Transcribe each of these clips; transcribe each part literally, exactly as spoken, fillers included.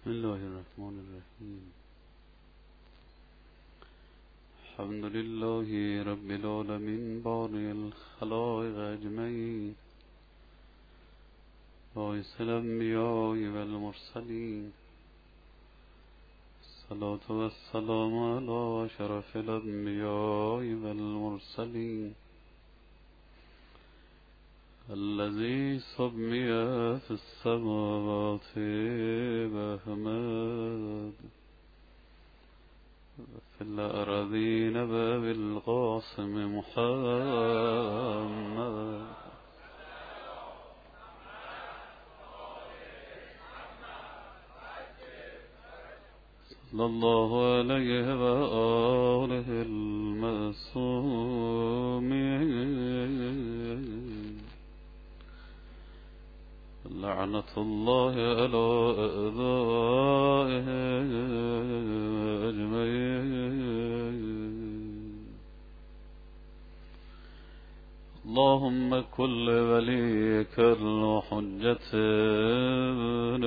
بسم الله الرحمن الرحیم. الحمد لله رب العالمین بارئ الخلائق اجمعین، باعث الانبیاء والمرسلین، الصلاة والسلام علی اشرف الانبیاء والمرسلین، الذي سمي في السماوات بأحمد في الأراضين بالقاسم محمد. صلى الله عليه وآله المعصومين، لعنة الله على أعدائه أجمعين. اللهم كل وليك الحجة بن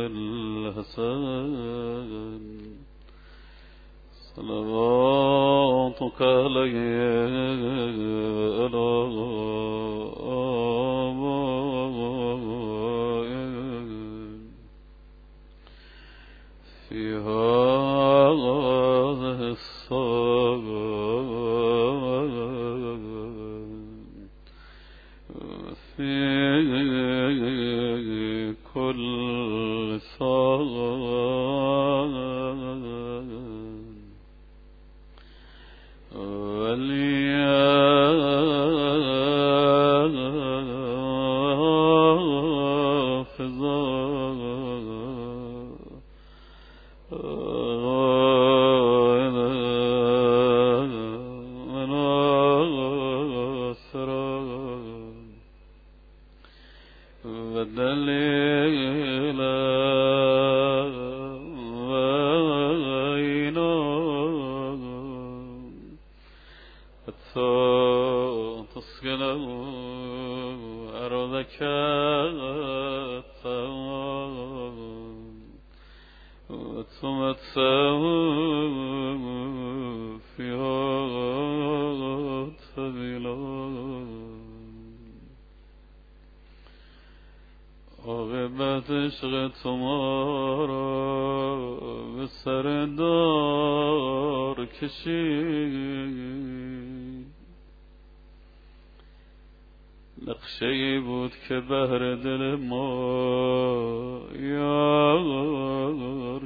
الحسن صلواتك عليه وعلى في هذه الصلاة في كل صلاة عشق تمہارا به سر دار کشید، نقشه‌ای بود که بهر دل ما یار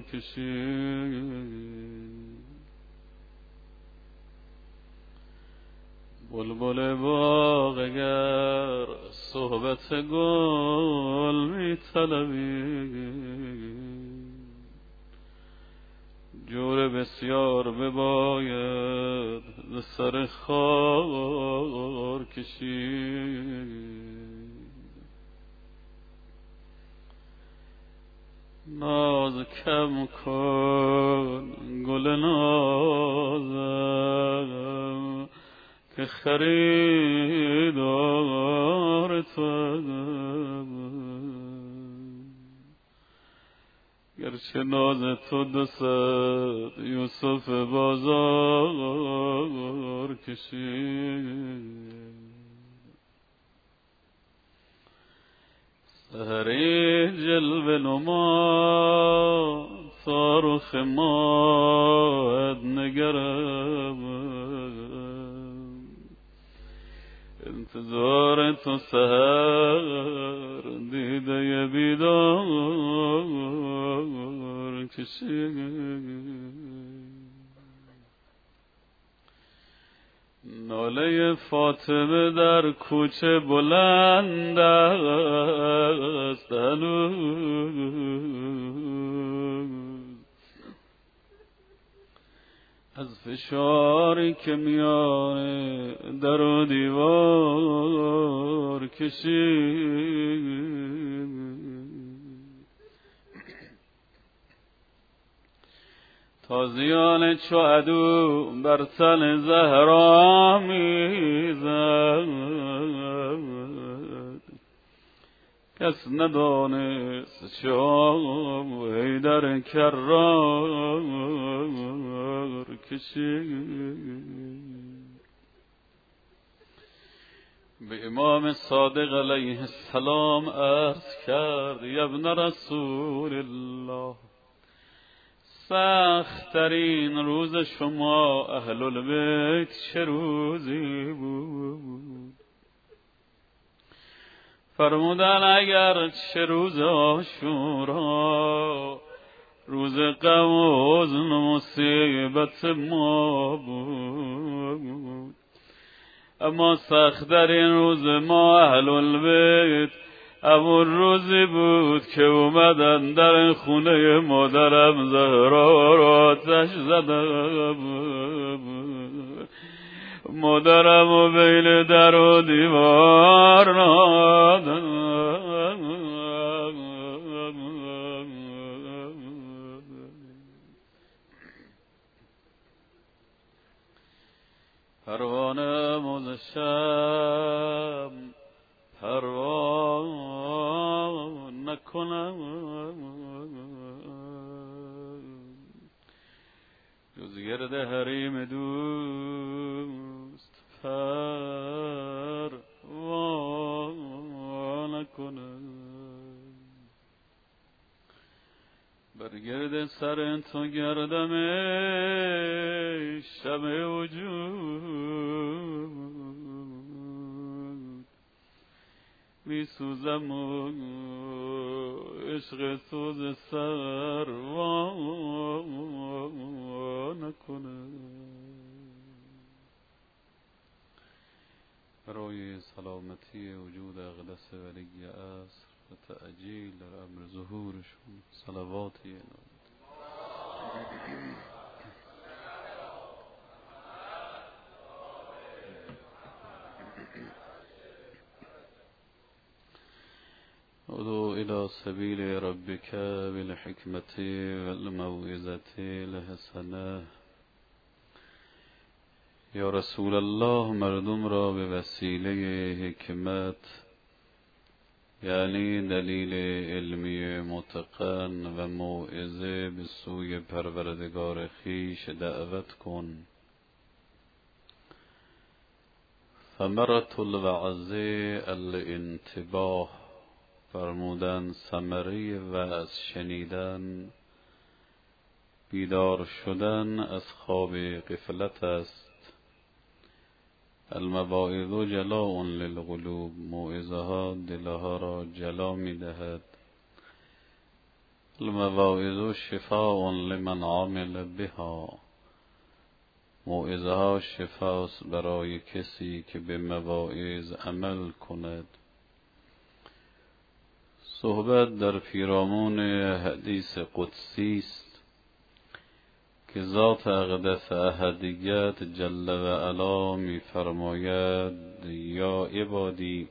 کشید. بلبل باغ اگر صحبت گل می طلبید، جور بسیار بباید ز سر خار کشید. ناز کم کن گل نازم که خریدار تو، گرچه ناز تو دو صد یوسف بازار کشید. سحری جلوه نما تا رخ ماهت نگرم، انتظار تو سحر دیده بیدار کشید. ناله فاطمه در کوچه بلند است هنوز، از فشاری که میانه در و دیوار کشید. تازیانه چو عدو بر تن زهرا میزد، کس ندانست شام ای در کرار کشید. به امام صادق علیه السلام عرض کرد یا ابن رسول الله، سخت ترین روز شما اهل البیت چه روزی بود؟ فرمودن اگر چه روز عاشورا، روز غم و حزن و مصیبت ما بود، اما سخت در این روز ما اهل البیت همون روزی بود که اومدن در خونه مادرم زهرا را آتش زدم، مادرم و بین در و دیوار نهادن. پروانه مزشم پروان نکنم، جز گرد حریم دوست پروان نکنم. بر گرد سر تو گردم شمع وجود، می سوزم و عشق سوز سر وا نکنم. برای سلامتی وجود اقدس ولی عصر و تعجیل در امر ظهورشون صلواتی نام. ادعو الى سبیل ربک بالحکمت والموعظة الحسنه. یا رسول الله، مردم را به وسیله حکمت یعنی دلیل علمی متقن و موعظه به سوی پروردگار خیش دعوت کن. ثمرة الوعظ الانتباه، فرمودن ثمره وعظ شنیدن بیدار شدن از خواب غفلت است. المواعظ جلاء للقلوب، موعظه ها دلها را جلا می دهد. المواعظ شفاء لمن عمل بها، موعظه ها شفاست برای کسی که به مواعظ عمل کند. صحبت در پیرامون حدیث قدسی است که ذات اقدس احدیت جل و علا می فرماید یا عبادی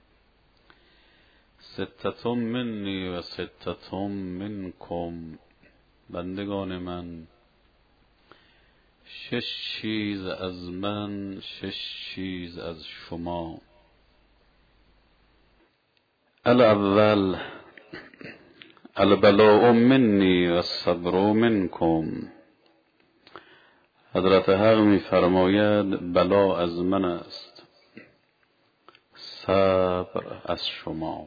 ستتم منی و ستتم منکم، بندگان من شش چیز از من شش چیز از شما. الاول البلاء منی و الصبر منکم، حضرت حق می فرماید بلا از من است، صبر از شما.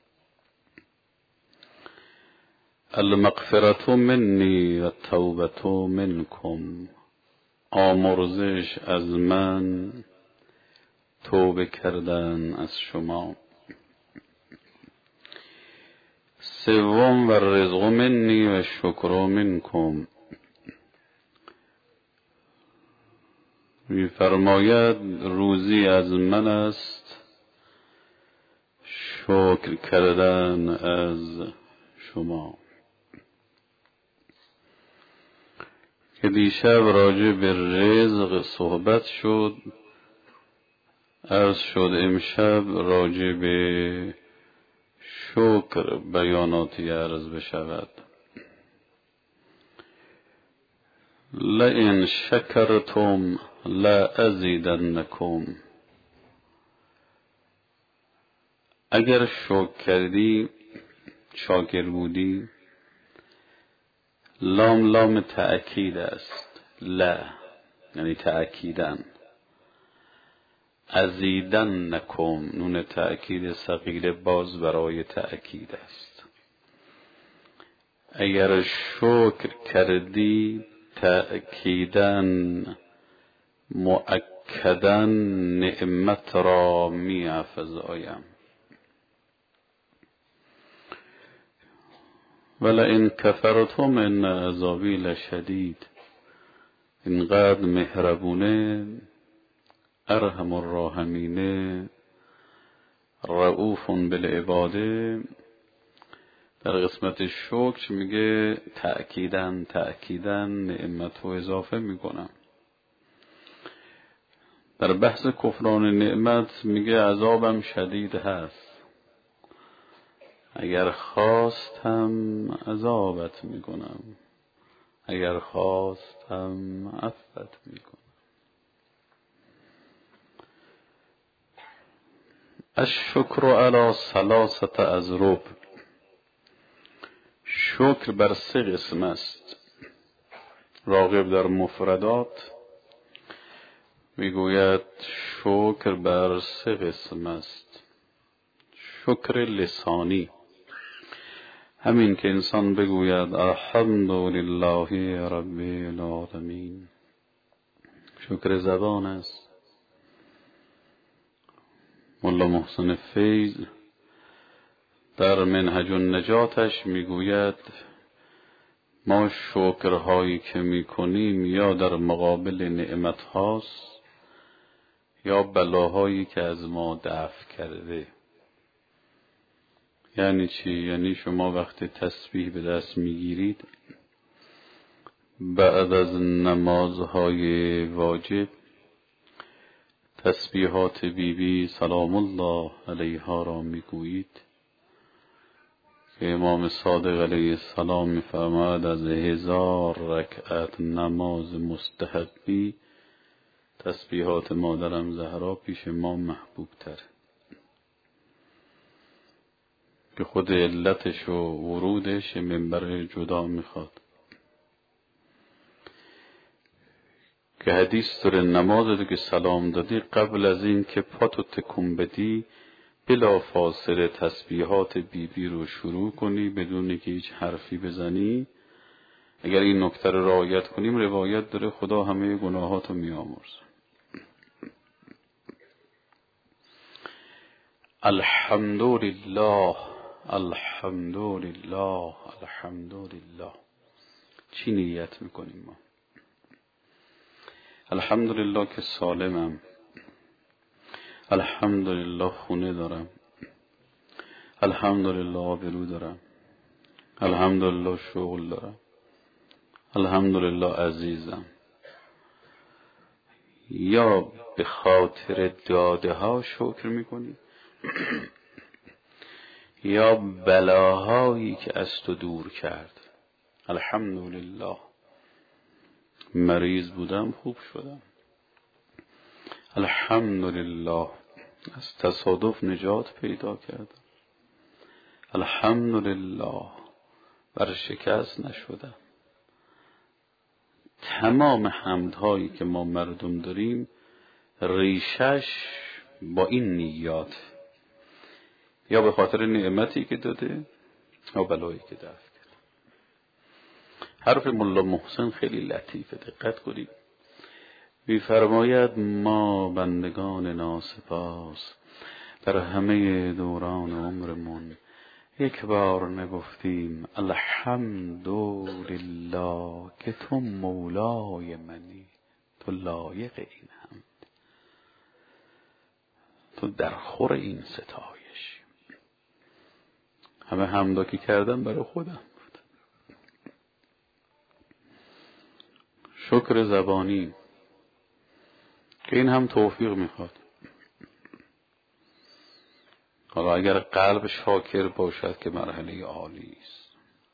المغفرة منی و التوبة منکم، آمرزش از من توبه کردن از شما. سوم و الرزق منی و الشکر منکم، می فرماید روزی از من است، شکر کردن از شما. که دیشب راجع به رزق صحبت شد، عرض شد امشب راجع به شکر بیاناتی عرض بشود. لئن شکرتم لازیدنکم، اگر شکر کردی، شاکر بودی، لام لام تأکید است. لا یعنی تأکیدن. ازیدن نکم، نون تأکید ثقیل باز برای تأکید است. اگر شکر کردی، تأکیدن مؤکدن نعمت را می افزایم. ولئن کفرتم ان عذابی لشدید. اینقدر مهربونه، ارحم الراحمین، رؤوف بالعباده. در قسمت شکر میگه تأکیدن تأکیدن نعمت رو اضافه میکنم. در بحث کفران نعمت میگه عذابم شدید هست، اگر خواستم عذابت میکنم، اگر خواستم عفوت میکنم. الشکر علی ثلاثة اضرب. شکر بر سه قسم است. راغب در مفردات میگوید شکر بر سه قسم است. شکر لسانی، همین که انسان بگوید الحمدلله رب العالمین، شکر زبان است. مولا محسن فیض در منهج النجاتش میگوید ما شکرهایی که میکنیم یا در مقابل نعمت هاست یا بلاهایی که از ما دفع کرده. یعنی چی؟ یعنی شما وقتی تسبیح به دست میگیرید بعد از نمازهای واجب، تسبیحات بی بی سلام الله علیها را میگویید که امام صادق علیه السلام میفرماید از هزار رکعت نماز مستحبی تسبیحات مادرم زهرا پیش ما محبوب تر، که خود علتش و ورودش منبر جدا میخواد. که حدیث داره نماز رو که سلام دادی قبل از این که پاتو تکون بدی بلا فاصله تسبیحات بی بی رو شروع کنی بدون که هیچ حرفی بزنی. اگر این نکته رو رعایت کنیم روایت داره خدا همه گناهاتو میامرزه. الحمدلله الحمدلله الحمدلله. چی نیت میکنیم ما؟ الحمدلله که سالمم، الحمدلله خونه دارم، الحمدلله آبرو دارم، الحمدلله شغل دارم، الحمدلله عزیزم. یا به خاطر داده ها شکر میکنی یا بلاهایی که از تو دور کرد. الحمدلله مریض بودم خوب شدم، الحمدلله از تصادف نجات پیدا کردم، الحمدلله بر شکست نشدم. تمام حمدهایی که ما مردم داریم ریشش با این نیات، یا به خاطر نعمتی که داده یا بلایی که دفع کرد. حرف مولا محسن خیلی لطیفه، دقت کنید. می‌فرماید ما بندگان ناسپاس در همه دوران عمرمون یک بار نگفتیم الحمدلله که تو مولای منی، تو لایق این حمد، تو در خور این ستایش. همه حمدا که کردم برای خودم بود. شکر زبانی که این هم توفیق میخواد. حالا اگر قلب شاکر باشد که مرحله عالی است.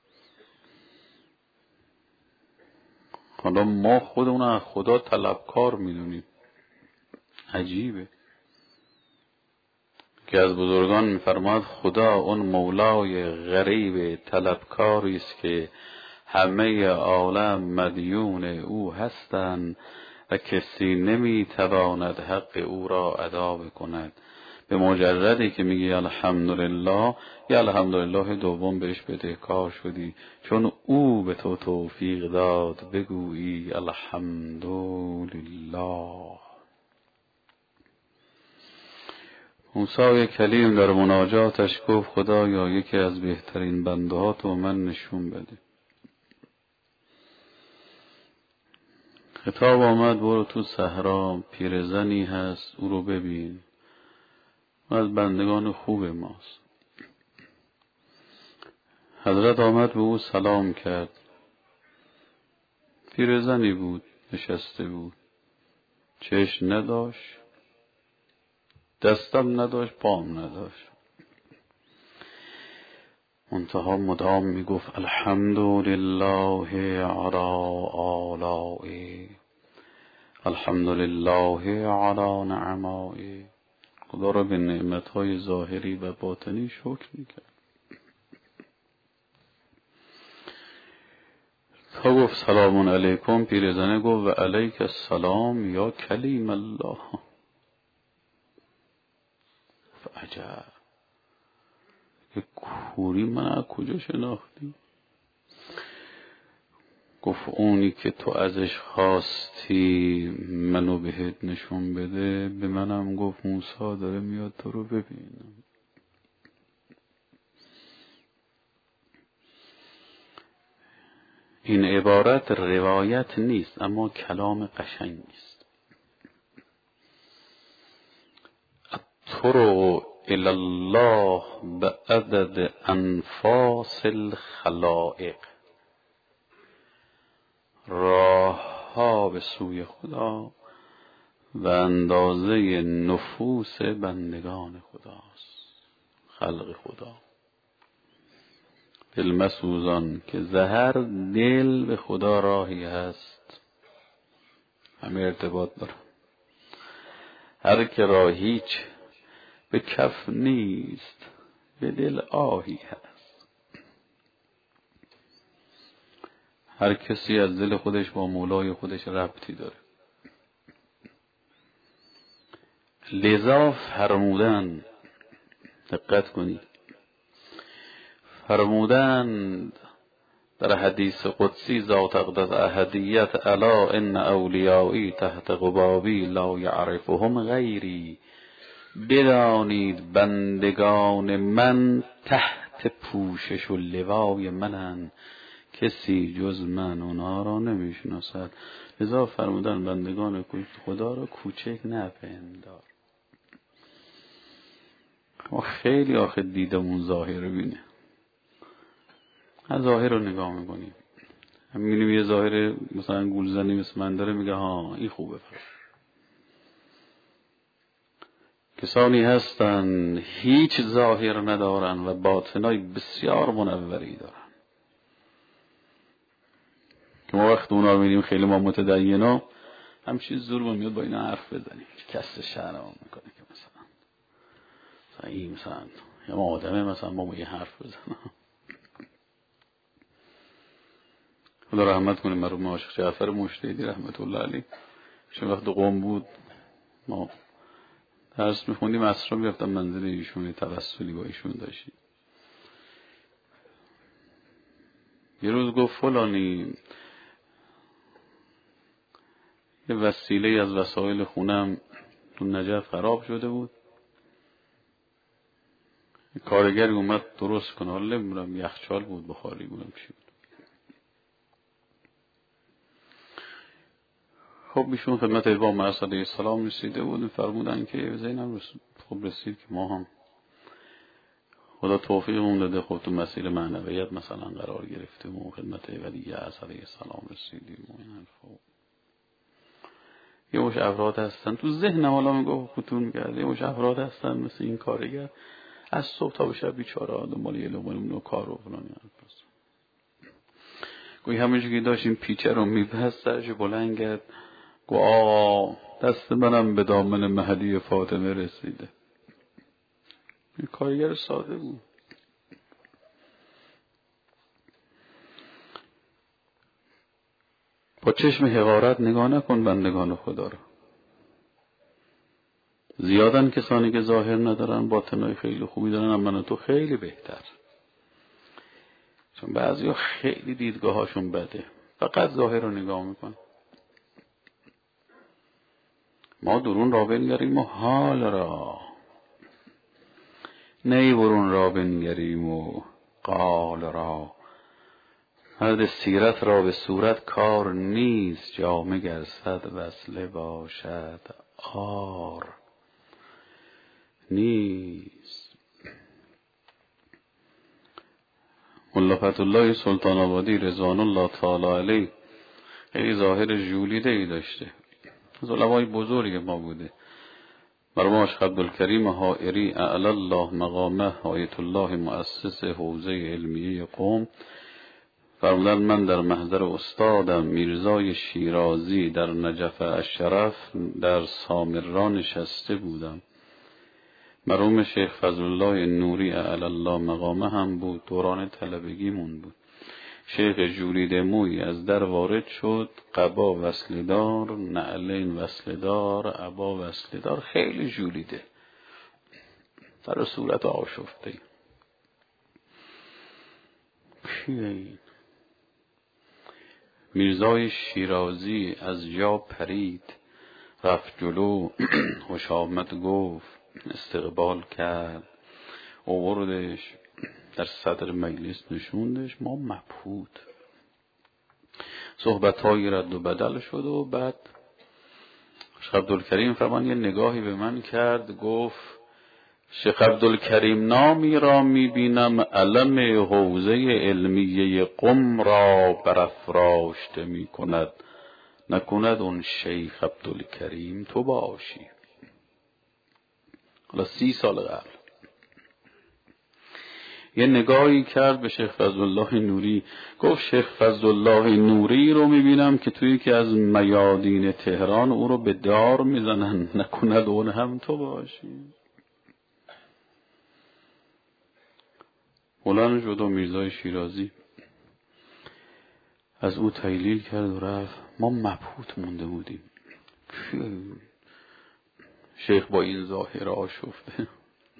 حالا ما خودمون از خدا طلبکار میدونیم، عجیبه. که از بزرگان می‌فرماد خدا اون مولای غریب طلبکاری است که همه عالم مدیون او هستند و کسی نمیتواند حق او را ادا بکند. به مجردی که میگی الحمدلله، یا الحمدلله دوم بهش بدهکار شدی، چون او به تو توفیق داد بگویی الحمدلله. موسی کلیم در مناجاتش گفت خدایا یکی از بهترین بنده ها تو من نشون بده. خطاب آمد برو تو صحرا، پیرزنی هست او رو ببین، از بندگان خوب ماست. حضرت آمد به او سلام کرد. پیرزنی بود، نشسته بود، چشم نداشت، دستم نداشت، پام نداشت، منتها مدام می گفت الحمدلله علی آلائه، الحمدلله علی نعمائه. خدا را به نعمتهای ظاهری و باطنی شکر میکرد. تا گفت سلام علیکم، پیرزنه گفت و علیک السلام یا کلیم الله. عجب، که کوری من از کجا شناختی؟ گفت اونی که تو ازش خواستی منو بهت نشون بده، به منم گفت موسی داره میاد تو رو ببینم. این عبارت روایت نیست، اما کلام قشنگی است. الطرق الی الله بعدد انفاس الخلائق، راه ها به سوی خدا و اندازه نفوس بندگان خداست، خلق خدا. دل مسوزان که زهر دل به خدا راهی هست، همه ارتباط دارن. هر که را هیچ به کف نیست، به دل آهی هست. هر کسی از دل خودش با مولای خودش ربطی داره. لذا فرمودن، دقت کنید، فرمودند در حدیث قدسی ذات اقدس احدیت الا ان اولیایی تحت قبابی لا یعرفهم غیری، بدانید بندگان من تحت پوشش و لوای منن، کسی جز من اونها را نمیشناسد. لذا فرمودن بندگان خدا را کوچک نپندار. ما خیلی آخه دیدمون ظاهر رو بینه، از ظاهر رو نگاه میکنیم، هم میبینیم یه ظاهر مثلا گولزنی مثل من داره، میگه ها این خوبه. کسانی هستن هیچ ظاهر ندارن و باطنای بسیار منوری دارن که ما وقت اونا رو میدیم خیلی ما متدینا همچین زور ما میاد با اینا حرف بزنیم، کس شرم میکنه که مثلا مثلا این مثلا یا ما آدمه مثلا ما با یه حرف بزنم. خدا رحمت کنه مرحوم عاشق جعفر مشتهدی رحمت الله علیه، چون وقت قم بود ما درس میخوندیم، عصرا میرفتم منزل ایشون، توسلی با ایشون داشتیم. یه روز گفت فلانی یه وسیله از وسایل خونم تو نجف خراب شده بود، کارگری اومد درست کنه، حالا نمیدونم یخچال بود بخاری بودم چی بود. خب ایشون خدمت امام علیه السلام رسیده بود، فرمودن که زینم خب رسید که ما هم خدا توفیقمون داده، خب تو مسیر معنویت مثلا قرار گرفتیم و خدمت ولی علیه السلام رسیدیم و این حرفا. یه مش افراد هستن تو ذهنم حالا میگه خطور میکرده، یه مش افراد هستن مثل این کارگر از صبح تا به شب بیچاره دنبال یه لقمه کار و فلان حرف. گوی همونجوری که داشتیم پیچه رو میبست سرش بلند کرد، گو آقا دست منم به دامن مهدی فاطمه رسیده. کارگر ساده بود. با چشم حقارت نگاه نکن بندگان خدا رو. زیادن کسانی که ظاهر ندارن باطنای خیلی خوبی دارن، اما من تو خیلی بهتر. چون بعضیا خیلی دیدگاهاشون بده، فقط ظاهر رو نگاه میکن. ما درون را بنگریم و حال را، نی برون را بنگریم و قال را. مرد سیرت را به صورت کار نیست، جامه گر صد وصله باشد آر نیست. ملا فتحالله سلطان آبادی رضوان الله تعالی علیه خیلی ظاهر ژولیده ای داشته، از علمای بزرگ ما بوده. مرماش عبدالکریم حائری اعلی الله مقامه آیت الله مؤسس حوزه علمیه قم فرمودن من در محضر استادم میرزای شیرازی در نجف الشرف در سامرا نشسته بودم. مرحوم شیخ فضل الله نوری اعلی الله مقامه هم بود، دوران طلبگیمون بود. شیخ ژولیده موی از در وارد شد، قبا وصلدار، نعلین وصلدار، عبا وصلدار، خیلی ژولیده، در صورت آشفته. کیه این؟ میرزای شیرازی از جا پرید، رفت جلو، خوش آمد گفت، استقبال کرد، آوردش در صدر مجلس نشوندش. ما مبهوت، صحبت هایی رد و بدل شد و بعد شیخ عبدالکریم فرمان یه نگاهی به من کرد، گفت شیخ عبدالکریم نامی را میبینم علم حوزه علمیه قم را برافراشته میکند، نکند اون شیخ عبدالکریم تو باشی. حالا سی سال قبل یه نگاهی کرد به شیخ فضل الله نوری، گفت شیخ فضل الله نوری رو میبینم که توی که از میادین تهران او رو به دار میزنن، نکند اون هم تو باشی. مولانا شد و میرزای شیرازی از او تحلیل کرد و رفت. ما مبهوت مونده بودیم، شیخ با این ظاهر آشفته.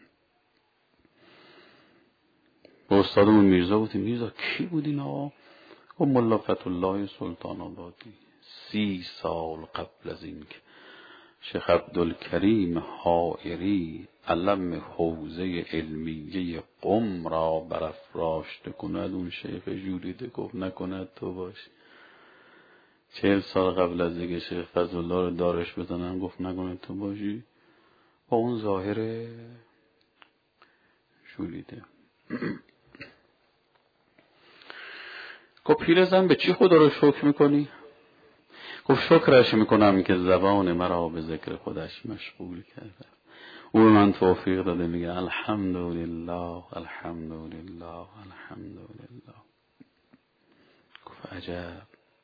با استادمون میرزا بودیم، میرزا کی بود این آقا؟ و ملا فتحالله سلطان آبادی. سی سال قبل از این که شیخ عبدالکریم حائری علم حوزه علمیه قم را برافراشته کند، اون شیخ ژولیده گفت نکند تو باشی. چهل سال قبل از دیگه شیخ فضل الله رو دارش بزنن، گفت نکند تو باشی، با اون ظاهر ژولیده. گفت پیرزن به چی خدا رو شکر میکنی؟ گفت شکرش میکنم که زبان مرا به ذکر خودش مشغول کرده. او به من توفیق داده، میگه الحمدلله الحمدلله الحمدلله. گفت عجب،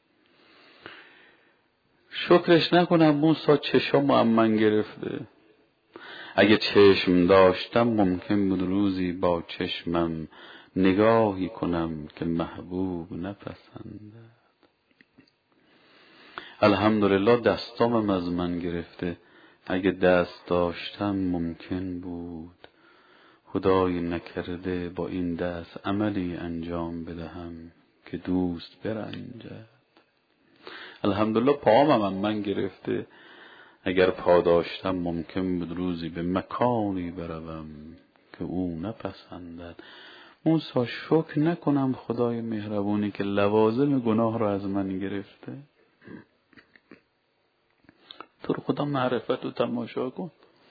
شکرش نکنم موسی چشم من گرفته. اگه چشم داشتم ممکن بود روزی با چشمم نگاهی کنم که محبوب نپسندد. الحمدلله دستامم از من گرفته، اگه دست داشتم ممکن بود خدای نکرده با این دست عملی انجام بدهم که دوست برنجد. الحمدلله پاهمم از من گرفته، اگر پا داشتم ممکن بود روزی به مکانی بروم که او نپسندد. موسی شکر نکنم خدای مهربونی که لوازم گناه را از من گرفته؟ تو رو خدا معرفت رو تماشا کن.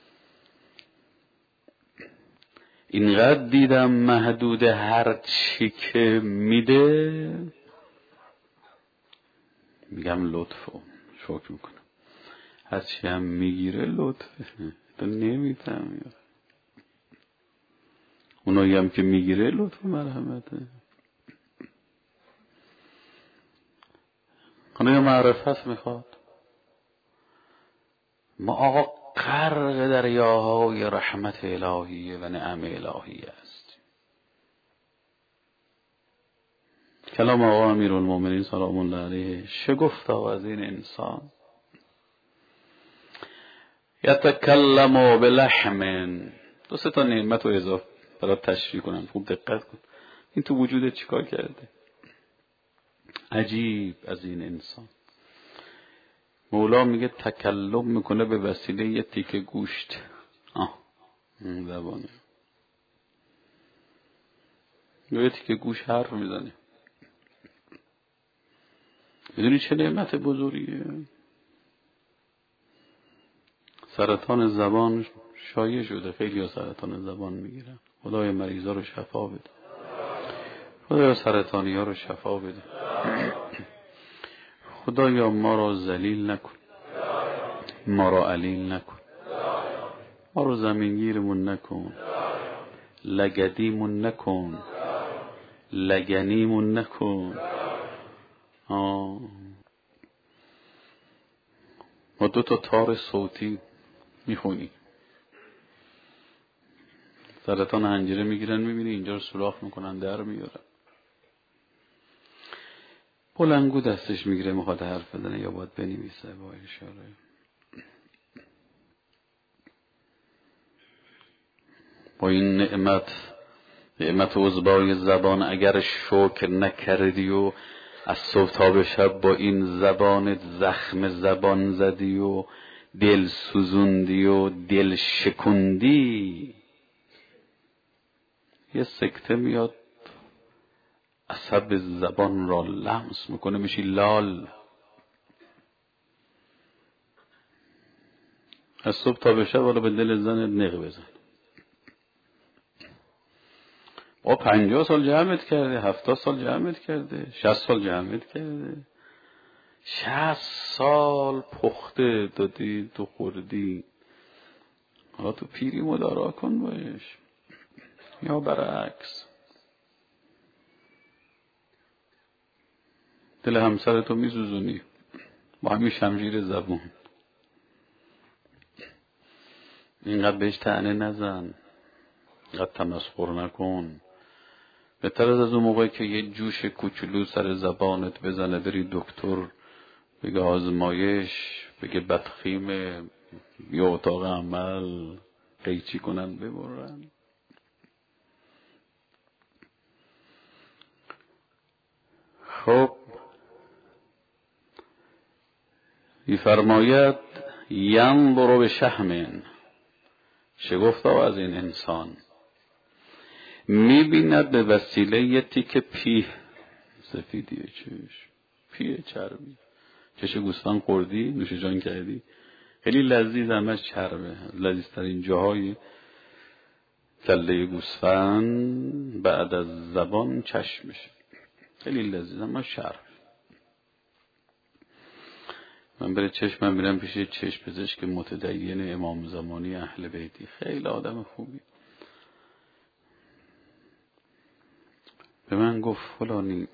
اینقدر دیدم محدود هر چی که میده میگم لطفو شکر میکنم، هر چی هم میگیره لطفه، تو نمیتم. اونایی هم که میگیره لطف و مرحمته. خانه معرفت میخواد. ما آقا غرق دریاهای رحمت الهی و نعم الهی است. کلام آقا امیرالمومنین سلام الله علیه شگفتا از این انسان. یتکلم بلحم. دو سه تا نعمت رو اضافه برات تشریح کنم، خوب دقت کن. این تو وجودت چیکار کرده؟ عجیب از این انسان. مولا میگه تکلم میکنه به وسیله یه تیکه گوشت. آه اون زبانه یه تیکه گوشت حرف میزنه. میدونی چه نعمت بزرگیه؟ سرطان زبان شایع شده، خیلی ها سرطان زبان میگیرن. خدای مریضا رو شفا بده، خدایا سرطانی ها رو شفا بده، خدایا ما را ذلیل نکن، ما را علیل نکن، ما رو زمینگیرمون نکن، لگدیمون نکن، لگنیمون نکن. آه. ما دو تا تار صوتی میخونی، سرطان حنجره میگیرن، میبینی اینجا رو سوراخ میکنن، در میارن. بلنگو دستش میگیره میخواد حرف بزنه یا باید بنویسه با اشاره. با این نعمت، نعمت عظمای زبان اگر شکر نکردی و از صبح تا به شب با این زبانت زخم زبان زدی و دل سوزوندی و دل شکوندی، یه سکته میاد عصب زبان را لمس میکنه، میشی لال. از صبح تا به شب حالا به دل زنت نق بزن. با پنجاه سال جمعت کرده، هفتاد سال جمعت کرده، شصت سال جمعت کرده، شصت سال پخته دادی تو خوردی، حالا تو پیری مدارا کن باش. یا برعکس دل همسرتو میسوزونی با همین شمشیر زبون. اینقدر بهش طعنه نزن، اینقدر تمسخر نکن. بهتر از اون موقعی که یه جوش کوچولو سر زبانت بزنه بری دکتر بگه آزمایش، بگه بدخیمه، یا اتاق عمل قیچی کنن ببرن. خب میفرماید ینظر به شحم، شگفتا از این انسان میبیند به وسیله یه تیک پیه سفیدی چش، پیه چربی. چش گوسفند خوردی، نوش جان کردی، خیلی لذیذ، همش چربه. لذیذترین جاهای کله گوسفند بعد از زبان چشمشه، خیلی لذیذ، اما شرب. من بره چشمم میرم پیش چشم پزشک متدین امام زمانی اهل بیتی، خیلی آدم خوبی. به من گفت فلانی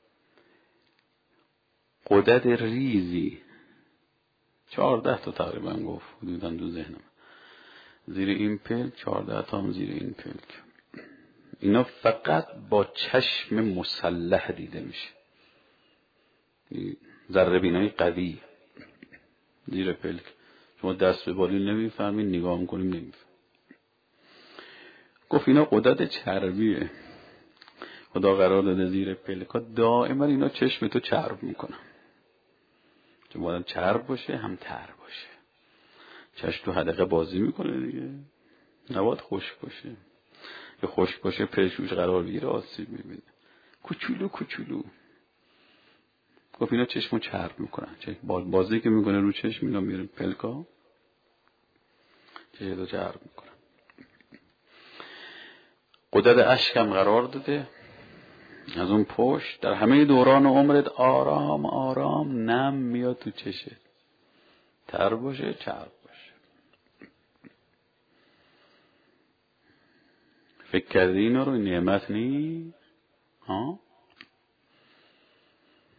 غدد ریزی، چهارده تا تقریبا گفت حدودا دو ذهنم، زیر این پلک چهارده تا هم زیر این پلک. اینا فقط با چشم مسلح دیده میشه، ذره بینایی قوی زیر پلک. شما دست به بالی نمیفهمین، نگاه میکنیم نمیفهم. گفت اینا غدد چربیه، خدا قرار داده زیر پلکا دائما اینا چشم تو چرب میکنن، چون باید چرب باشه هم تر باشه. چشم تو حدقه بازی میکنه دیگه، نباید خشک باشه. که خشک باشه پرشوش قرار بگیره آسیب میبینه. کوچولو کوچولو. گفت اینا چشمو چرب میکنن، بازی که میکنه رو چشم اینا میره پلکا، چشم تو چرب میکنن. غدد اشکم قرار داده از اون پشت، در همه دوران عمرت آرام آرام نم میاد تو چشت، تر باشه چرب باشه. فکر کردی اینا رو این نعمت نیست؟ ها؟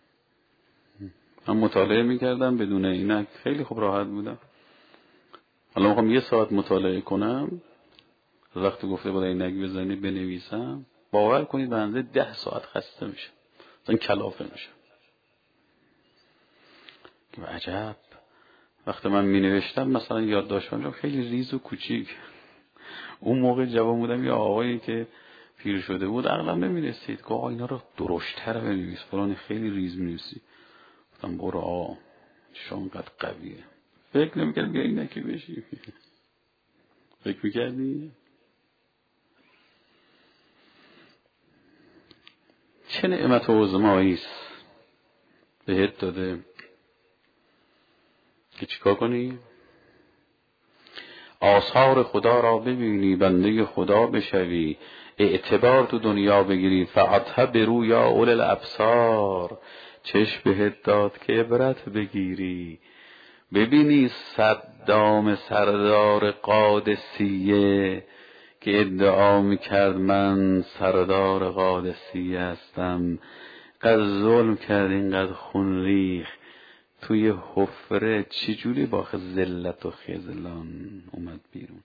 من مطالعه میکردم بدون اینک خیلی خوب راحت بودم. حالا میخوام یه ساعت مطالعه کنم، وقتی گفته بود اینک بزنی بنویسم، باور کنید به اندازه ده ساعت خسته میشه، مثلا کلافه میشه. که عجب وقتی من می نوشتم مثلا یادداشت کنم خیلی ریز و کوچیک. اون موقع جوان بودم، یا آقایی که پیر شده بود اغلب نمی رسید که آقا اینا رو درشتر بنویس، فلان خیلی ریز می نویسی. گفتم برو آقا شما قد قویه. فکر نمی کردم بیا اینکی بشی. فکر می کردی؟ چه نعمت عظماییست بهت داده که چیکار کنی؟ آثار خدا را ببینی، بنده خدا بشوی، اعتبار تو دنیا بگیری. فعطه برو یا اول الابصار، چشم بهت داد که عبرت بگیری. ببینی صدام سردار قادسیه که ادعا میکرد من سردار قادسیه هستم، قد ظلم کرد اینقدر خون ریخ توی حفره، چجوری با ذلت و خذلان اومد بیرون.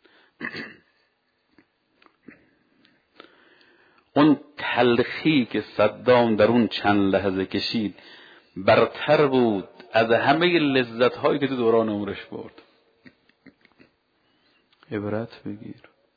اون تلخی که صدام در اون چند لحظه کشید برتر بود از همه لذت هایی که تو دوران عمرش برد. عبرت بگیر.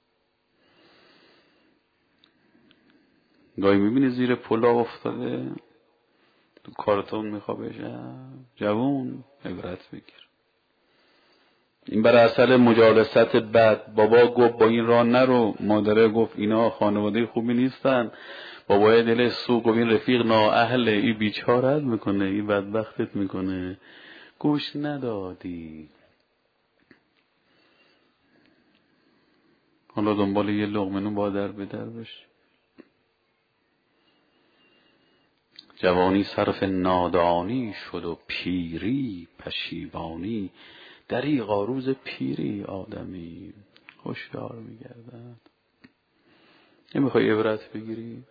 گاهی میبینی زیر پلا افتاده تو کارتون میخوابه، جوون عبرت بگیر. این بر اصل مجالست بد. بابا گفت با این راه نرو، مادره گفت اینا خانواده خوبی نیستن، بابای دل سو گفت این رفیق نااهله، این بیچارت میکنه، این بدبختت میکنه، گوش ندادی. حالا دنبال یه لقمه نون با در به در بشی. جوانی صرف نادانی شد و پیری پشیمانی، دریغا روز پیری آدمی هوشیار میگردد. نمیخوای عبرت بگیری؟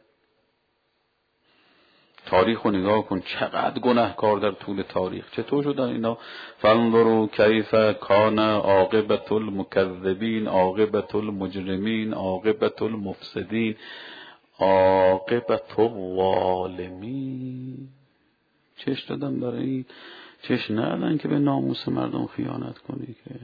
تاریخ رو نگاه کن، چقدر گناهکار در طول تاریخ چطور شدن اینا. فانظروا کیف کان عاقبة المکذبین، عاقبة المجرمین، عاقبة المفسدین، عاقبة الظالمین. چش دادن برای این، چش ندادن که به ناموس مردم خیانت کنی. که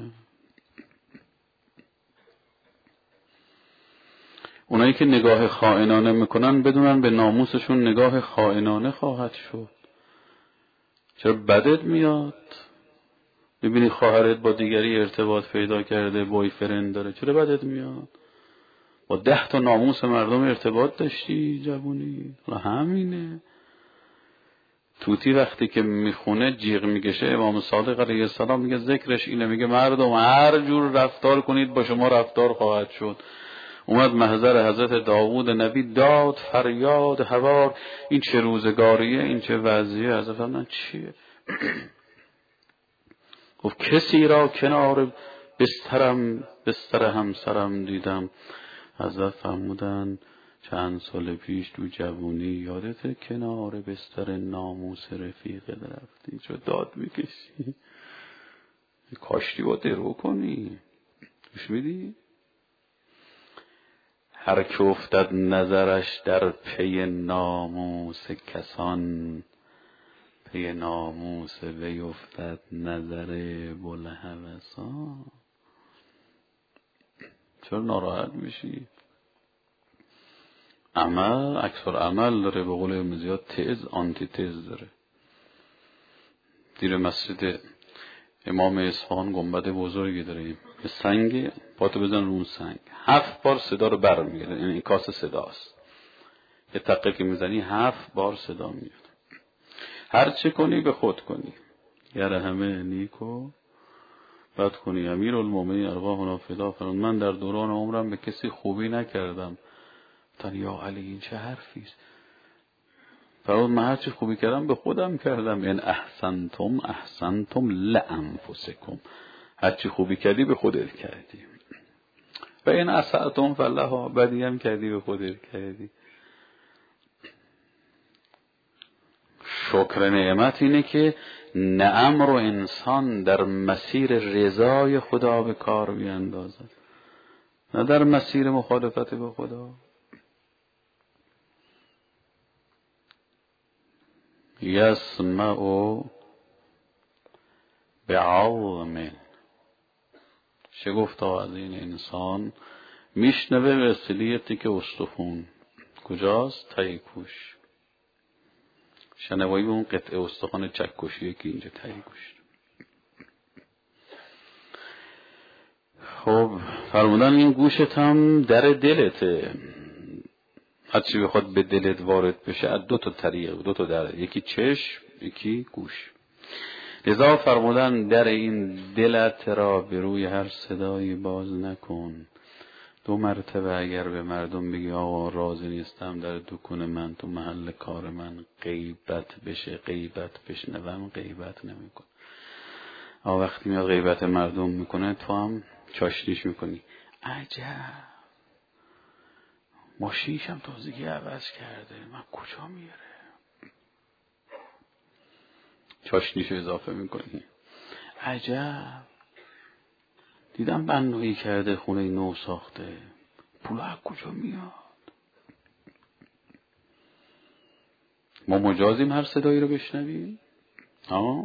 اونایی که نگاه خائنانه میکنن بدونن به ناموسشون نگاه خائنانه خواهد شد. چرا بدت میاد ببینی خواهرت با دیگری ارتباط پیدا کرده، بوی فرند داره؟ چرا بدت میاد؟ با ده تا ناموس مردم ارتباط داشتی جوونی. همینه. توتی وقتی که میخونه جیغ میکشه، امام صادق علیه السلام میگه ذکرش اینه، میگه مردم هر جور رفتار کنید با شما رفتار خواهد شد. اومد محضر حضرت داوود نبی داد فریاد هوار، این چه روزگاریه، این چه وضعیه؟ حضرت فرمودن چیه؟ گفت کسی را کنار بسترم بستر همسرم دیدم. حضرت فرمودن چند سال پیش تو جوونی یادته کنار بستر ناموس رفیقت رفتی؟ چه داد میکشی؟ کاشتی با درو کنی. گوش میدی؟ هر که افتد نظرش در پی ناموس کسان، پی ناموس وی افتد نظر بلهوسان. چرا ناراحت میشی؟ عمل اکثر عمل داره، به قول ابن زیاد تز آنتی تز داره. دیر مسجد امام اصفهان گنبد بزرگی داریم، به سنگ پاتو بزن رو اون سنگ، هفت بار صدا رو بر میگیره، این این کاس صداست. یه تقه که میزنی هفت بار صدا میاد. هر چه کنی به خود کنی، یاره همه نیکو بد کنی. امیرالمومنین ارواحنا فدا فرمود من در دوران عمرم به کسی خوبی نکردم. گفتن یا علی این چه حرفیست؟ فرمود من هر چی خوبی کردم به خودم کردم. ان احسنتم احسنتم لانفسکم، هر چی خوبی کردی به خودت کردی. و ان اسأتم فلها، بدی هم کردی به خودت کردی. شکر نعمت اینه که نعم رو انسان در مسیر رضای خدا به کار بیاندازد، نه در مسیر مخالفت به خدا. یسمع بعظم، شگفتا از این انسان میشنوه به وسیله تیک استخون. کجاست؟ ته گوش. شنوایی به اون قطعه استخوان چکشی که اینجا ته گوش. خب فرمودن این گوشت هم در دلته، هرچی بخواد به دلت وارد بشه از دو تا طریق، دو تا در، یکی چشم یکی گوش. لذا فرمودن در این دلت را به روی هر صدایی باز نکن. دو مرتبه اگر به مردم بگی آقا راضی نیستم در دکون من تو محل کار من غیبت بشه، غیبت بشنوم، غیبت نمیکن. آقا وقتی میاد غیبت مردم میکنه تو هم چاشنیش میکنی. عجب ماشینشم تازگی عوض کرده، من کجا میره؟ چاشنیشو اضافه میکنی. عجب دیدم بنایی کرده، خونه نو ساخته، پول از کجا میاد؟ ما مجازیم هر صدایی رو بشنویم؟ ها؟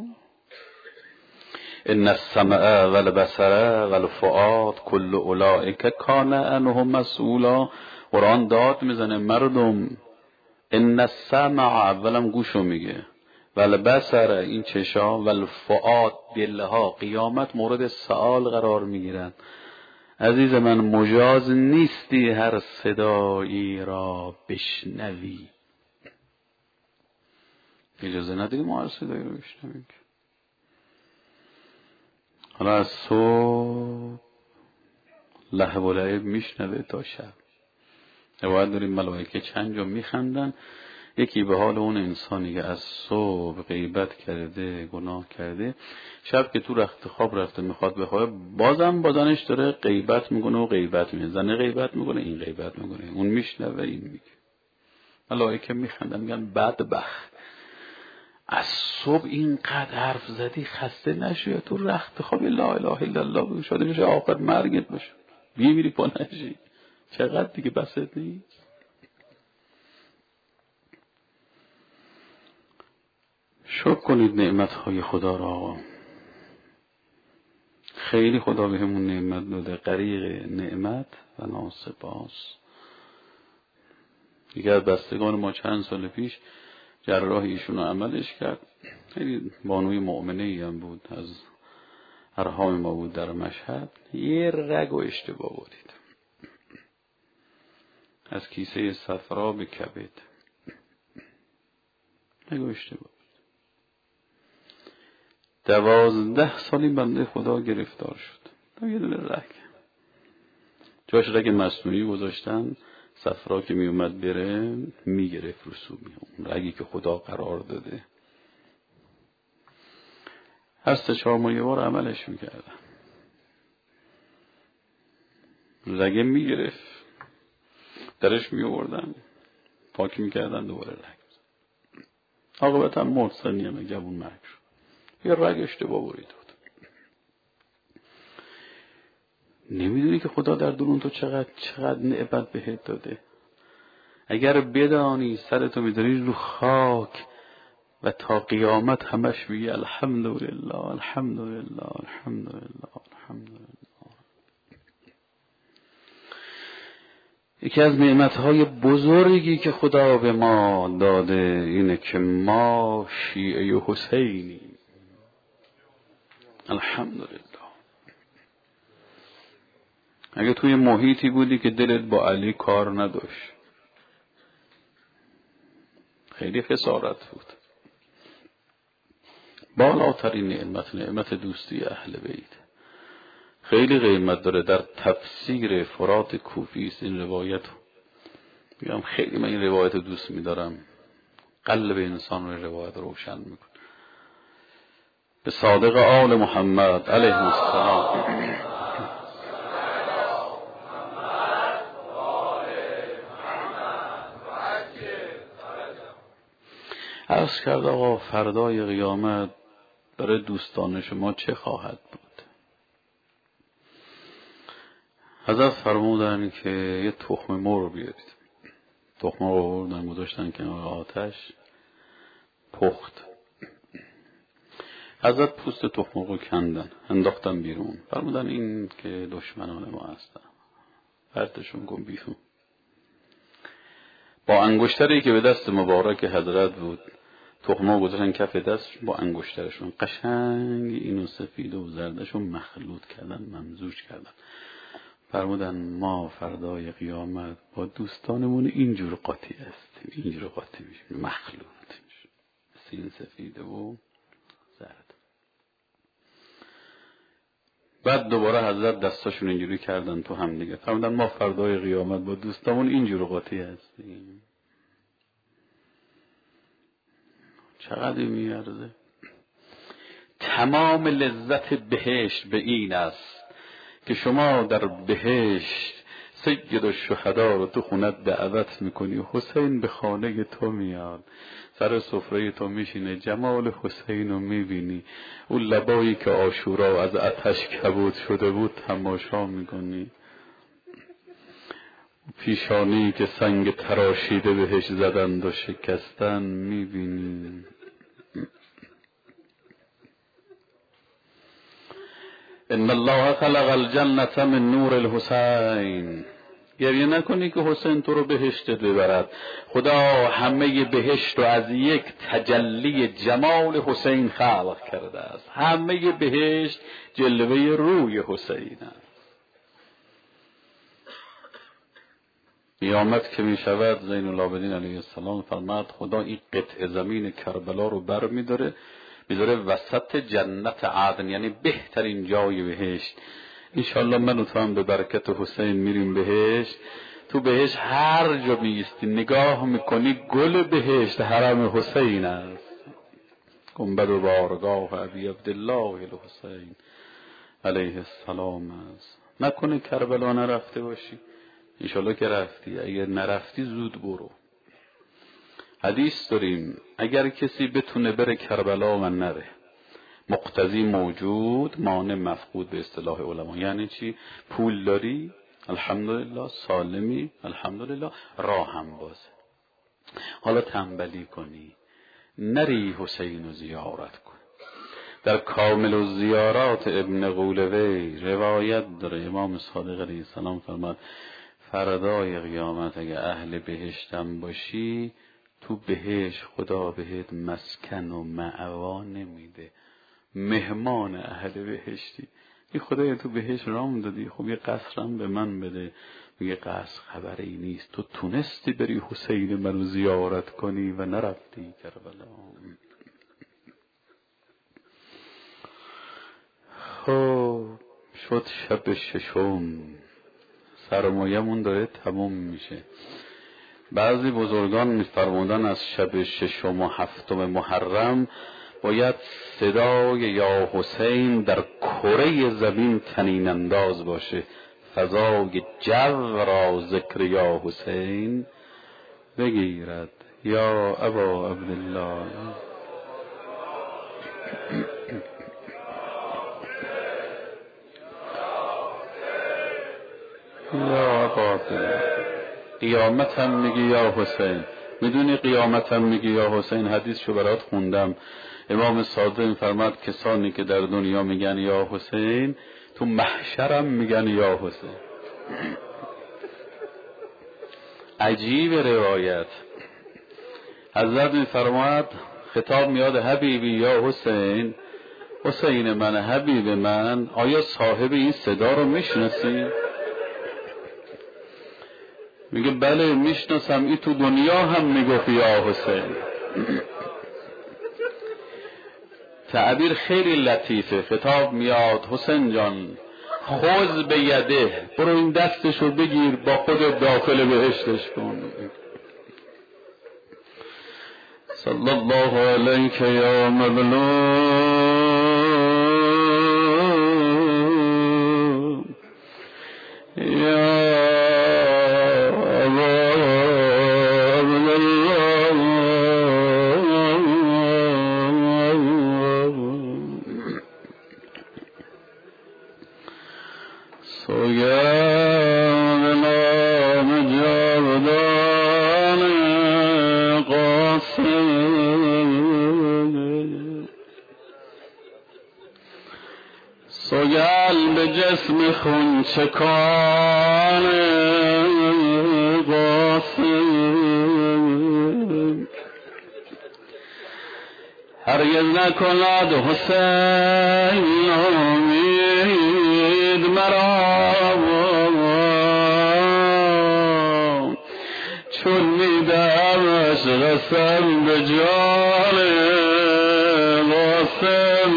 ان السمع والبصر والفؤاد کل اولئک کان عنه مسئولا. قرآن داد میزنه مردم. ان السمع اولم گوشو میگه، والبصر این چشا، والفؤاد دلها، قیامت مورد سؤال قرار میگیرن. عزیز من مجاز نیستی هر صدایی را بشنوی. اجازه نداری ما هر صدایی را بشنویم. حالا از صبح لهو و لعب میشنوه تا شب. روایت داریم ملائکه چند جا میخندن، یکی به حال اون انسانی که از صبح غیبت کرده، گناه کرده، شب که تو رخت خواب رفته میخواد بخوابه، بازم بدنش داره غیبت میکنه و غیبت میزنه، غیبت میکنه، این غیبت میکنه، اون میشنوه این میگه. ملائکه میخندن میگن بدبخت، از صبح اینقدر حرف زدی خسته نشوی تو رخت خواب لا اله الا الله شده بشه آخر مرگت بشه بیمیری پا نشی. چقدر دیگه بسط نیست؟ شکر کنید نعمتهای خدا را آقا. خیلی خدا به همون نعمت داده، غریق نعمت و ناسپاس. یکی از بستگان ما چند سال پیش جراح ایشون رو عملش کرد، خیلی بانوی مؤمنه ای هم بود، از ارحام ما بود در مشهد. یه رگ و اشتباه بودید از کیسه صفرا به کبد، رگ و اشتباه. دوازده سالی بنده خدا گرفتار شد تا یه دونه رگ، جاش رگ مصنوعی گذاشتن، صفرا که می اومد بره می گرفت رسومی، اون رگی که خدا قرار داده. هر سه چهار ماه یه بار عملش میکردن، رگه می گرفت درش می آوردن پاک میکردن دوباره رگ. عاقبت هم مرد، سنی همه جوون مرگ شد. یه رگ اشتباه برید بود. نمیدونی که خدا در درون تو چقدر چقدر نعمت بهت داده؟ اگر بدانی سرتو میذاری رو خاک و تا قیامت همش میگی الحمدلله الحمدلله الحمدلله الحمدلله. یکی از نعمتهای بزرگی که خدا به ما داده اینه که ما شیعه حسینی. الحمدلله. اگه توی محیطی بودی که دلت با علی کار نداشت، خیلی خسارت بود. بالاترین نعمت نعمت دوستی اهل بیت خیلی قیمت داره. در تفسیر فرات کوفی است این روایت. میگم خیلی من این روایت دوست میدارم، قلب انسان رو روایت روشن میکنه. به صادق آل محمد علیه السلام. عرض کرد آقا فردای قیامت برای دوستان شما چه خواهد بود؟ حضرت فرمودن که یه تخم مرغ بیارید. تخم مرغ آوردن گذاشتن کنار آتش پخت. حضرت پوست تخم مرغ کندن انداختن بیرون. فرمودن این که دشمنان ما هستن، پرتشون کن بیرون. با انگشتری که به دست مبارک حضرت بود تخم مرغ گذاشتن کف دست، با انگشترشون قشنگ اینو سفید و زردشون مخلوط کردن، ممزوج کردن. فرمودن ما فردای قیامت با دوستانمون اینجور قاطی هستیم، اینجور قاطی میشیم، مخلوط میشیم، سین سفید و زرد. بعد دوباره حضرت دستاشون اینجوری کردن تو هم دیگه. فرمودن ما فردای قیامت با دوستامون اینجور قاطی هستیم. چقدر میارزه؟ تمام لذت بهشت به این است که شما در بهشت سید الشهدا رو تو خونت دعوت میکنی، حسین به خانه تو میاد، سر سفره تو میشینه، جمال حسین رو میبینی، اون لبایی که عاشورا از آتش کبود شده بود تماشا میکنی، پیشانی که سنگ تراشیده بهش زدند و شکستن میبینی. ان الله خلق الجنة من نور الحسین. گریه نکنی که حسین تو رو بهشت ببرد. خدا همه بهشت رو از یک تجلی جمال حسین خلق کرده است. همه بهشت جلوه روی حسین است. قیامت که می شود زین العابدین علیه السلام فرماد خدا این قطع زمین کربلا رو بر می داره میذاره وسط جنت عدن، یعنی بهترین جای بهشت. انشالله من و تو هم به برکت حسین میریم بهشت. تو بهشت هر جا میستی نگاه میکنی گل بهشت حرم حسین است. گنبد و بارگاه ابی عبدالله الحسین علیه السلام است. نکنه کربلا نرفته باشی؟ انشالله که رفتی. اگر نرفتی زود برو. حدیث داریم اگر کسی بتونه بره کربلا و نره، مقتضی موجود مانع مفقود به اصطلاح علما. یعنی چی؟ پول داری الحمدلله، سالمی الحمدلله، راه هم بازه. حالا تنبلی کنی نری حسین رو زیارت کن. در کامل الزیارات ابن قولوی روایت داره امام صادق علیه السلام فرماد فردای قیامت اگه اهل بهشتم باشی تو بهشت خدا بهت مسکن و مأوا نمیده، مهمان اهل بهشتی. این خدای تو بهشت رام دادی، خب یه قصرم به من بده. میگه قصر خبری نیست، تو تونستی بری حسین منو زیارت کنی و نرفتی کربلا. خب شد شب ششم، سرمایه‌مون داره تموم میشه. بعضی بزرگان میفرمودن از شب ششم و هفتم محرم باید صدای یا حسین در کره زمین طنین انداز باشه، فضای جو را ذکر یا حسین بگیرد. یا ابا عبدالله یا ابا عبدالله. قیامت هم میگی یا حسین. میدونی قیامت هم میگی یا حسین؟ حدیث شو برات خوندم. امام صادق فرماد کسانی که در دنیا میگن یا حسین تو محشرم میگن یا حسین. عجیب روایت. حضرت میفرماد خطاب میاد حبیبی یا حسین، حسین من، حبیب من، آیا صاحب این صدا رو میشناسی؟ میگه بله میشناسم، این تو دنیا هم میگفت یا حسین. تعبیر خیلی لطیفه. خطاب میاد حسین جان خوز به یده، برو این دستشو بگیر با خود داخل بهشتش کن. صلی الله علیک یا مظلوم یا سوگند نام جاودان قاسم سوگند به جسم خون چکان قاسم هرگز نکند حسین امید مرا چون میدمش قسم به جان قاسم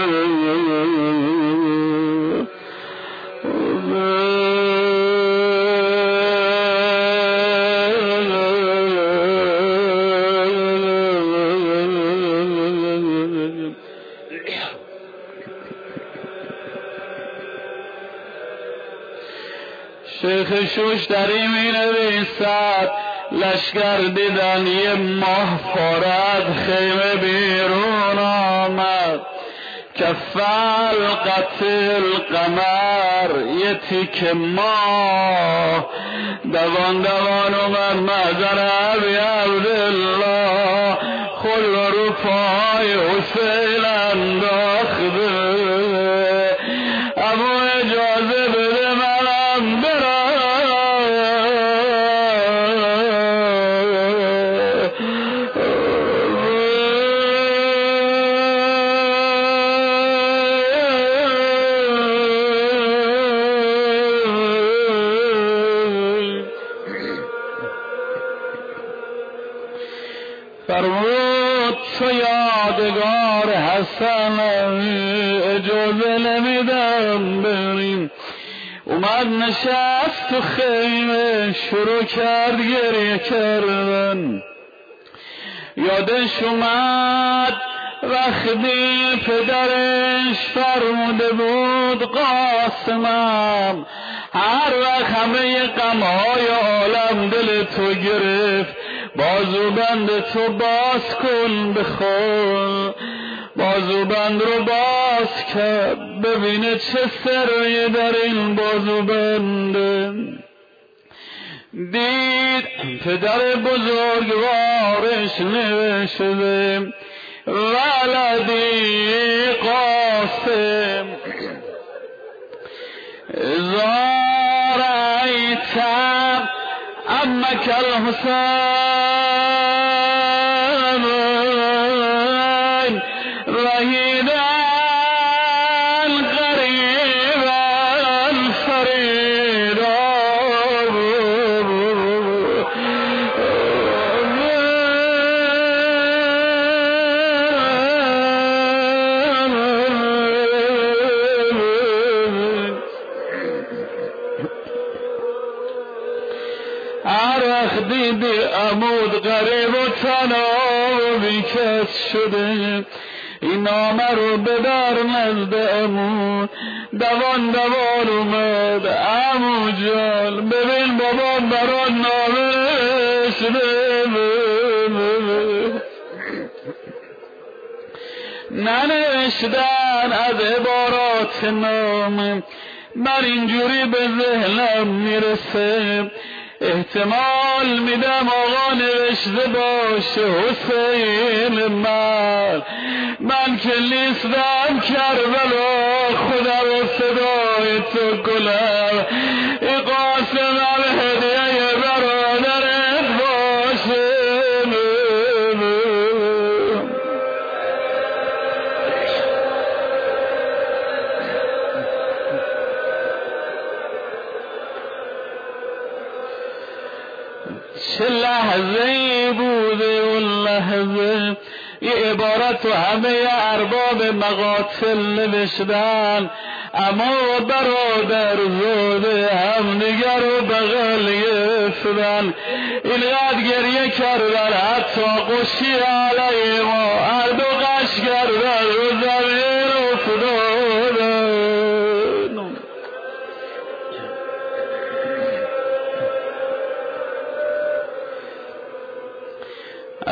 شیخ شوشتری می نویسد لشکر دیدن یه ماه فارد خیمه بیرون آمد کفل قتل قمر یه تیک ماه دوان دوان اومد مزر ابی عبدالله خل رو پای حسین انداخته اما اجازه بده منم برم فرمود تو یادگار حسن اجازه نمیدم بریم اومد نشست تو خیمه شروع کرد گریه کردن یادش اومد وقتی پدرش فرموده بود قاسمم هر وقت همه غمهای عالم دل تو گرفت بازو بند تو باز کن بخور بازو بند رو باز کرد ببینه چه سری در این بازو بنده دید پدر بزرگوارش نوشته ولدی قاسم زارعیتم امک الحسین رهیدن قریبا فریدا دیدی عمود غریب و تنابی کس شده این نامه رو ببر نزد عمود دوان دوان اومد عمو جان ببین بابام برات نامه نوشته ننوشتن از عبارات نامه من اینجوری به ذهنم میرسه احتمال میدم آقا نوشته باشه حسین من من که نیستم کربلا خدا و صدای تو گلم ای قاسمم هدیه برادرت باشه چه لحظه ای بوده اون لحظه یه عبارت و همه ارباب مقاتل نوشتن اما برادر زاده هم نگر و بغل گرفتن اینقدر گریه کردن حتی قشی علیه ما هر دو قش کردن و زمین افتادن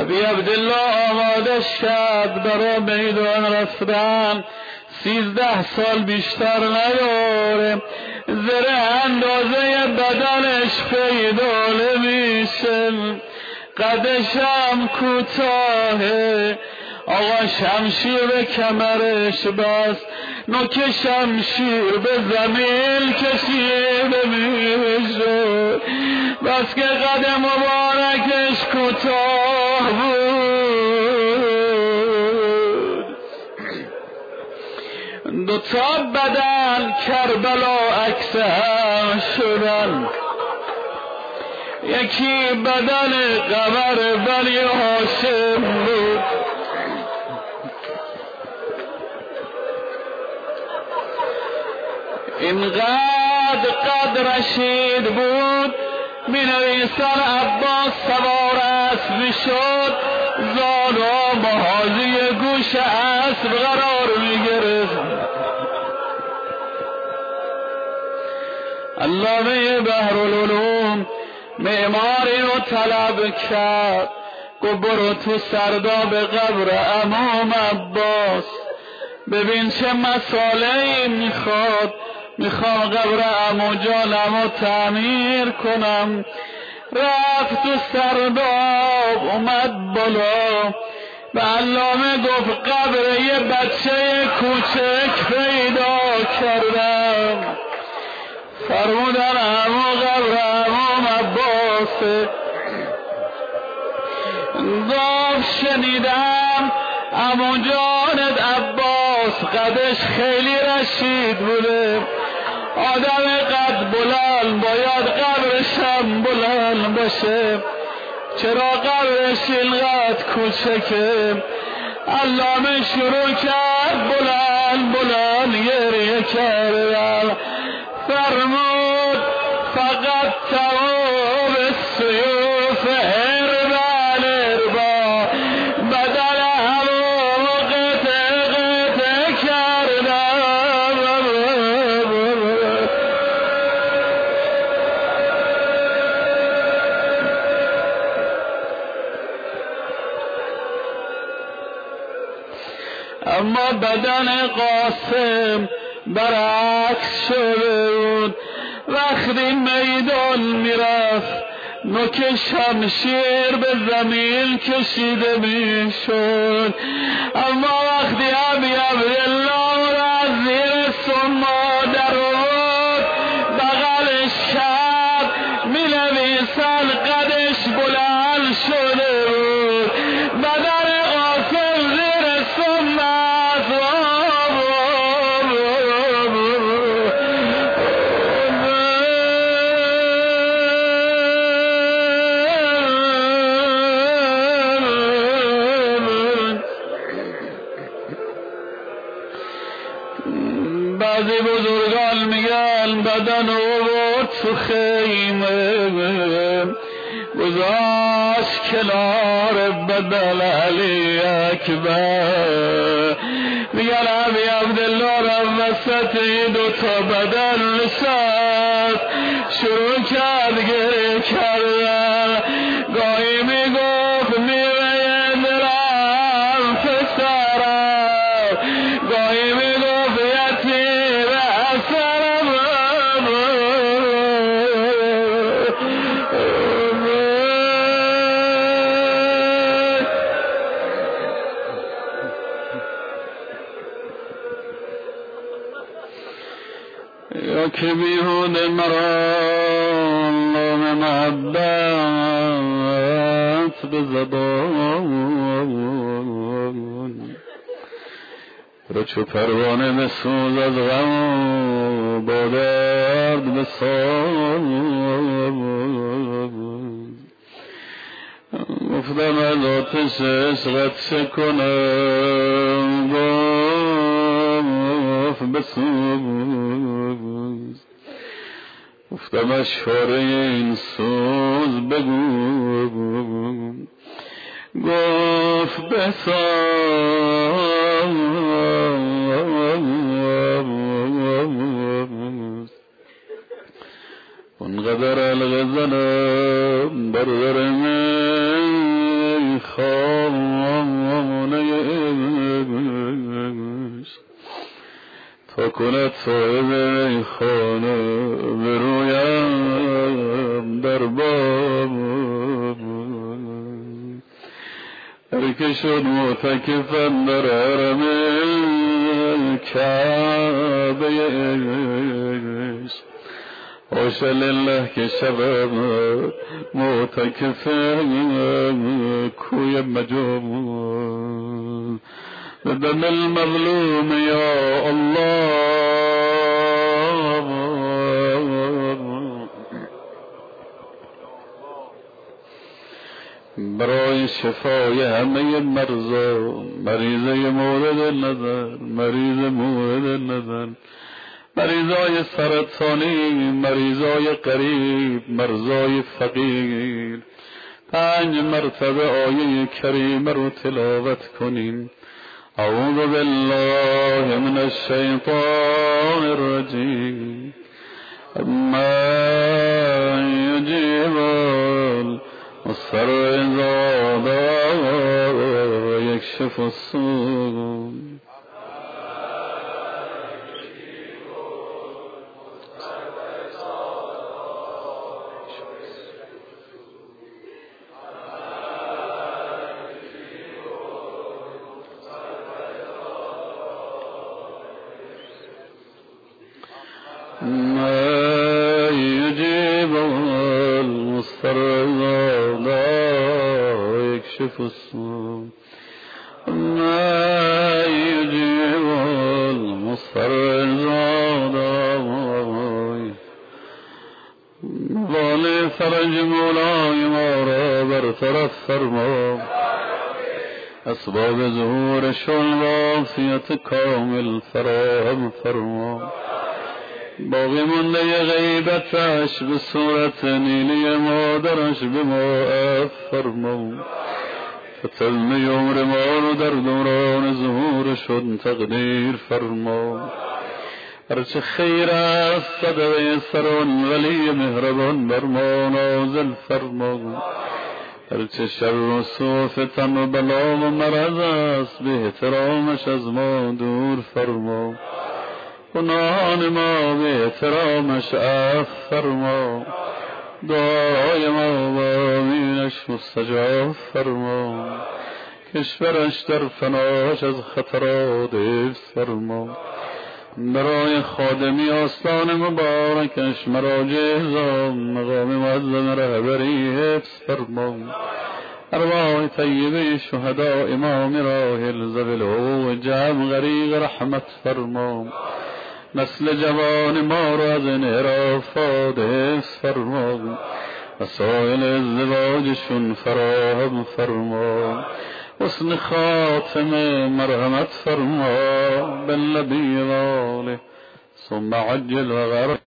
ابی عبدالله آمادش کرد برای میدان رفتن. سیزده سال بیشتر نیاره، زره اندازه بدنش پیدا نمیشه، قدشم کوتاهه، آقا شمشیر به کمرش بس، نوک شمشیر به زمین کشیده میشه، بس که قد مبارکش کوتاه بود. دو تا بدن کربلا عکس هم شدن، یکی بدن قمر بنی هاشم بود، اینقدر قد رشید بود مینویسن عباس سوار اسب شد، زانو محاذی گوش اسب قرار میگرفت. علامه بحرالعلوم معماری رو طلب کرد، گفت برو تو سرداب قبر امام عباس ببین چه مسائلی میخواد، میخوام قبر عمو جانمو تعمیر کنم. رفت تو سرداب اومد بالا، به علامه گفت قبر یه بچه کوچک پیدا کردم. فرمودن عمو قبر عمو عباسه. گفت شنیدم عمو جانت عباس قدش خیلی رشید بوده، آدم قد بلند باید قبرشم بلند باشه، چرا قبرش اینقدر کوچکه؟ علامه شروع کرد بلند بلند گریه کردن. فرمود فقط تواب السیوف هربان اربا، بدل همو قطع قطع کردن. اما بدن قاسم برعکس شده بود. وقتی میدان میرفت نوک شمشیر به زمین کشیده میشد، اما وقتی ابی عبدالله را از زیر سما در آورد بغلش کرد، مینویسن قدش بلند شده بود. بدن قاسم زیر سما بعضی بزرگان میگن بدن رو برد تو خیمه، گذاشت کنار بدن علی اکبر. میگن ابی عبدالله را وسط دو تا بدن نشست، شروع کرد گریه کردن. گاهی میگفت میره دلم پسرم، گاهی میگفت یتیم اثرم. یا که بیهوده مرا نام محبت به زبان، رو چو پروانه مسوز از غم با درد بساز. گفتم از آتش عشقت چه کنم، گفت بسوز. گفتم اشاره این سوز بگو، گفت بساز. اونقدر الغزنم بر در میخواد تا کند صاحب خانه برویم در باب هر که شد معتکفم در حرم کعبه عشق حاشا لله که شبم معتکفم کوی مجموع بدم المظلوم یا الله برای شفای همه مرضا مریضای مورد نظر مریض مورد نظر مریضای سرطانی مریضای قریب مرضای فقیر پنج مرتبه آیه کریمه رو تلاوت کنیم. اعوذ بالله من الشیطان الرجیم ما یجیب الضر اذا دعا یکشف السوء ما يجيب المضطر إذا دعا يكشف السوء ما يجيب المضطر إذا دعا ظالم فرج مولاي ما را برطرف فرما اسباب ظهور شل وافیت کامل فراهم فرما باقی مونده غیبتش به صورت نیلی مادرش به ما فرما فتلن عمر ما رو در دوران ظهور شد تقدیر فرما هرچه خیر است صدقه سران ولی مهربان بر ما نازل فرما هرچه شر و سوء فتن و بلا و مرض است به احترامش از ما دور فرما گناهان ما به احترامش عفو فرما دعای ما و آمینش مستجاب فرما کشورش در فناش از خطرات حفظ فرما برای خادمی آستان مبارکش مراجع زام مقام معظم رهبری حفظ فرما ارواح طیبه شهداء امام راحل ذوی العو جمع غریق رحمت فرما نسل جوان ما را از انحرافات حفظ فرما وسائل ازدواجشون فراهم فرما حسن خاتمه مرحمت فرما بالنبی و آله ثم عجل و غرق